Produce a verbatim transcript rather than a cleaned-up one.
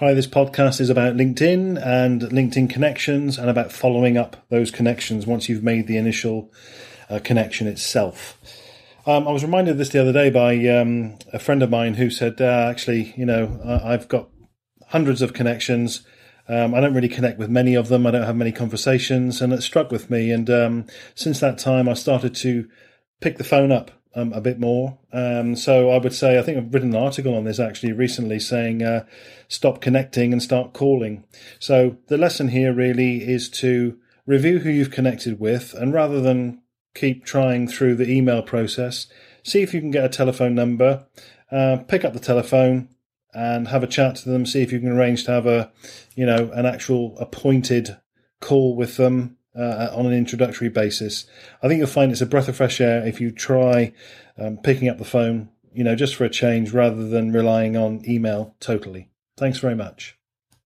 Hi, this podcast is about LinkedIn and LinkedIn connections and about following up those connections once you've made the initial uh, connection itself. Um, I was reminded of this the other day by um, a friend of mine who said, uh, actually, you know, uh, I've got hundreds of connections. Um, I don't really connect with many of them. I don't have many conversations, and it struck with me. And um, since that time, I started to pick the phone up Um, a bit more. Um, so I would say, I think I've written an article on this actually recently saying uh, stop connecting and start calling. So the lesson here really is to review who you've connected with, and rather than keep trying through the email process, see if you can get a telephone number, uh, pick up the telephone and have a chat to them, see if you can arrange to have a, you know, an actual appointed call with them Uh, on an introductory basis. I think you'll find it's a breath of fresh air if you try um, picking up the phone, you know, just for a change rather than relying on email totally. Thanks very much.